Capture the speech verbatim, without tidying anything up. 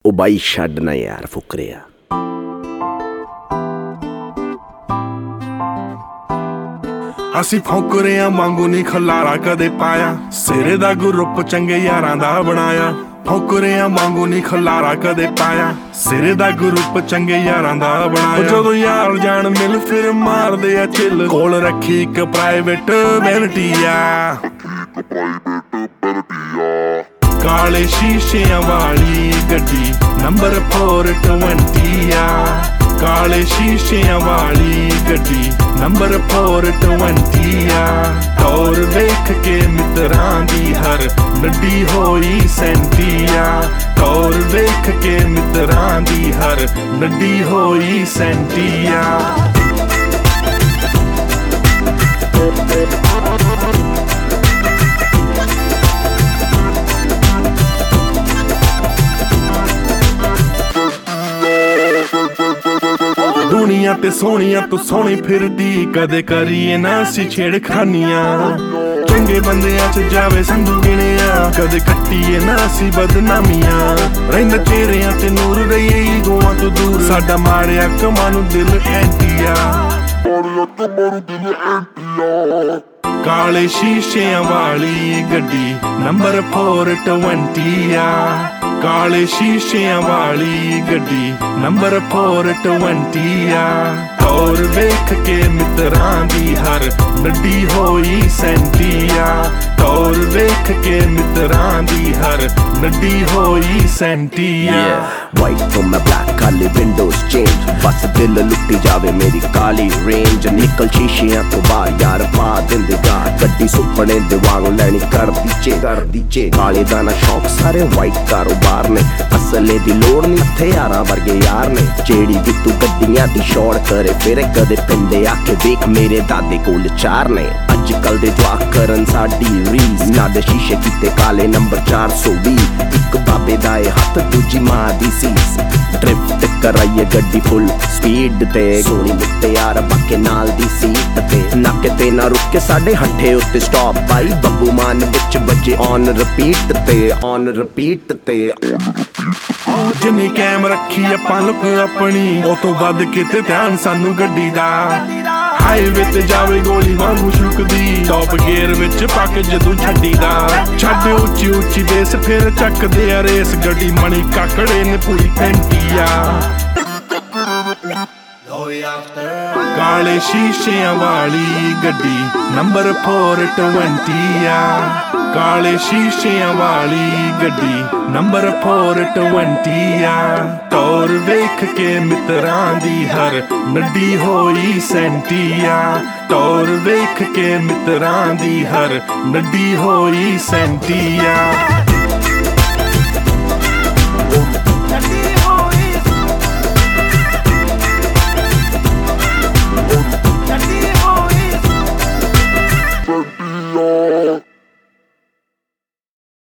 ਉਹ ਬਾਈ ਛੱਡ ਨਾ ਯਾਰ ਫੁਕਰਿਆ। ਅਸੀਂ ਫੌਕਰਿਆਂ ਵਾਂਗੂ ਨਹੀਂ ਖਲਾਰਾ ਕਦੇ ਪਾਇਆ, ਸਿਰੇ ਦਾ ਗਰੁੱਪ ਚੰਗੇ ਯਾਰਾਂ ਦਾ ਬਣਾਇਆ। ਫੌਕਰਿਆਂ ਵਾਂਗੂ ਨਹੀਂ ਖਲਾਰਾ ਕਦੇ ਪਾਇਆ, ਸਿਰੇ ਦਾ ਗਰੁੱਪ ਚੰਗੇ ਯਾਰਾਂ ਦਾ ਬਣਾਇਆ। ਜਦੋਂ ਯਾਰ ਜਾਣ ਮਿਲ ਫਿਰ ਮਾਰਦੇ ਆ ਚਿੱਲ, ਕੋਲ ਰੱਖੀ ਇੱਕ ਪ੍ਰਾਈਵੇਟ ਵੈਨਟੀ ਆ। ਕਾਲੇ ਸ਼ੀਸ਼ਿਆਂ ਵਾਲੀ ਗੱਡੀ ਨੰਬਰ ਫੋਰ ਟਵੰਟੀ ਆ। ਕਾਲੇ ਸ਼ੀਸ਼ਿਆਂ ਵਾਲੀ ਗੱਡੀ ਨੰਬਰ ਫੋਰ ਟਵੰਟੀ ਆ। ਟੌਰ ਵੇਖ ਕੇ ਮਿੱਤਰਾਂ ਦੀ ਹਰ ਨੱਡੀ ਹੋਈ ਸੈਂਟੀ ਆ। ਟੌਰ ਵੇਖ ਕੇ ਮਿੱਤਰਾਂ ਦੀ ਹਰ ਨੱਡੀ ਹੋਈ ਸੈਂਟੀ ਆ। ਦੁਨੀਆ ਤੇ ਸੋਹਣੀਆਂ ਤੋਂ ਸੋਹਣੀ ਫਿਰਦੀ, ਕਦੇ ਕਰੀਏ ਨਾ ਅਸੀਂ ਛੇੜਖਾਨੀਆਂ। ਚੰਗੇ ਬੰਦਿਆਂ ਚ ਜਾਵੇ ਸੰਧੂ ਗਿਣਿਆ, ਕਦੇ ਕੱਟੀਏ ਨਾ ਅਸੀਂ ਬਦਨਾਮੀਆਂ। ਰਹਿੰਦਾ ਚਿਹਰਿਆਂ ਤੇ ਨੂਰ ਰਹੀਏ ਈਗੋਆਂ ਤੋਂ ਦੂਰ, ਸਾਡਾ ਮਾਰਿਆ ਕਮਾਂ ਨੂੰ ਦਿਲ ਐਂਟੀਆ। ਕਾਲੇ ਸ਼ੀਸ਼ਿਆਂ ਵਾਲੀ ਗੱਡੀ ਨੰਬਰ ਫੋਰ ਟਵੰਟੀ ਆ। ਕਾਲੇ ਸ਼ੀਸ਼ਿਆਂ ਵਾਲੀ ਗੱਡੀ ਨੰਬਰ ਫੋਰ ਟਵੰਟੀ ਆ। ਟੌਰ ਵੇਖ ਕੇ ਮਿੱਤਰਾਂ ਦੀ ਹਰ ਨੱਡੀ ਹੋਈ ਸੈਂਟੀ ਆ। ਟੌਰ ਵੇਖ ਕੇ ਮਿੱਤਰਾਂ ਦੀ ਹਰ ਨੱਡੀ ਹੋਈ ਸੈਂਟੀ ਆ। ਵਾਈਟ ਤੋਂ ਮੈਂ ਬਲੈਕ, ਕਾਲੇ ਵਿੰਡੋਜ਼ ਚੇਂਜ, ਬਸ ਦਿਲ ਲੁੱਟੀ ਜਾਵੇ ਮੇਰੀ ਕਾਲੀ ਰੇਂਜ। ਨਿਕਲ ਸ਼ੀਸ਼ਿਆਂ ਤੋਂ ਬਾਹਰ ਯਾਰ ਪਾ ਦਿੰਦੇ ਗਾ, ਗੱਡੀ ਸੁਪਨੇ ਦੇ ਵਾਂਗ ਲੈਣੀ ਕਰਦੀ ਚੇ ਕਰਦੀ ਚੇ। ਕਾਲੇ ਦਾ ਨਾ ਸ਼ੌਕ ਸਾਰੇ ਵਾਈਟ ਕਾਰੋਬਾਰ ਨੇ, ਅਸਲੇ ਦੀ ਲੋੜ ਨਹੀਂ ਹਥਿਆਰਾਂ ਵਰਗੇ ਯਾਰ ਨੇ। ਜਿਹੜੀ ਵੀ ਤੂੰ ਗੱਡੀਆਂ ਦੀ ਸ਼ੌੜ ਕਰੇ ਫਿਰ ਕਦੇ ਪਿੰਦੇ ਆ ਕੇ ਵੇਖ ਮੇਰੇ ਦਾਦੇ ਕੋਲ ਚਾਰ ਨੇ। ਅੱਜ ਕੱਲ ਦੇ ਜਵਾਕ ਕਰਨ ਸਾਡੀ ਰੀਸ, ਨਾ ਦੇ ਸ਼ੀਸ਼ੇ ਕੀਤੇ ਕਾਲੇ ਨੰਬਰ ਚਾਰ ਸੌ ਵੀਹ। ਇੱਕ ਬਾਬੇ ਦਾ ਏ ਹੱਥ ਦੂਜੀ ਮਾਂ ਦੀ ਸੀਸ, ਡ੍ਰਿਫਟ ਕਰਾਈਏ ਗੱਡੀ ਫੁੱਲ ਸਪੀਡ ਤੇ। ਸੋਹਣੀ ਮੁਟਿਆਰ ਬਾਕੇ ਨਾਲ ਦੀ ਸੀਟ ਤੇ, ਨਾ ਕਿਤੇ ਨਾ ਰੁਕ ਕੇ ਸਾਡੇ ਹੱਠੇ ਉੱਤੇ ਸਟਾਪ ਪਾਈ। ਬੱਬੂ ਮਾਨ ਵਿੱਚ ਵੱਜੇ ਔਨ ਰਿਪੀਟ ਤੇ ਔਨ ਰਿਪੀਟ ਤੇ। ਜਿੰਨੀ ਕੈਮ ਰੱਖੀ ਆਪਾਂ ਲੁਕ ਆਪਣੀ, ਉਹ ਤੋਂ ਵੱਧ ਕਿਤੇ ਧਿਆਨ ਸਾਨੂੰ ਗੱਡੀ ਦਾ। ਹਾਈਵੇ ਤੇ ਜਾਵੇ ਗੋਲੀ ਵਾਂਗੂ ਛੁਕਦੀ, ਟੌਪ ਗੇਅਰ ਵਿੱਚ ਪੱਕ ਜਦੋਂ ਛੱਡੀ ਦਾ। ਛੱਡ ਉੱਚੀ ਉੱਚੀ ਬੇਸ ਫਿਰ ਚੱਕਦੇ ਆ ਰੇਸ, ਗੱਡੀ ਮਣੀ ਕਾਕੜੇ ਨੇ ਪੂਰੀ ਫੈਂਟੀ ਆ। ਕਾਲੇ ਸ਼ੀਸ਼ਿਆਂ ਵਾਲੀ ਗੱਡੀ ਨੰਬਰ ਫੋਰ ਟਵੰਟੀ ਆ। ਕਾਲੇ ਸ਼ੀਸ਼ਿਆਂ ਵਾਲੀ ਗੱਡੀ ਨੰਬਰ ਫੋਰ ਟਵੰਟੀ ਆ। ਟੌਰ ਵੇਖ ਕੇ ਮਿੱਤਰਾਂ ਦੀ ਹਰ ਨੱਡੀ ਹੋਈ ਸੈਂਟੀ ਆ। ਟੌਰ ਵੇਖ ਕੇ ਮਿੱਤਰਾਂ ਦੀ ਹਰ ਨੱਡੀ ਹੋਈ ਸੈਂਟੀ ਆ।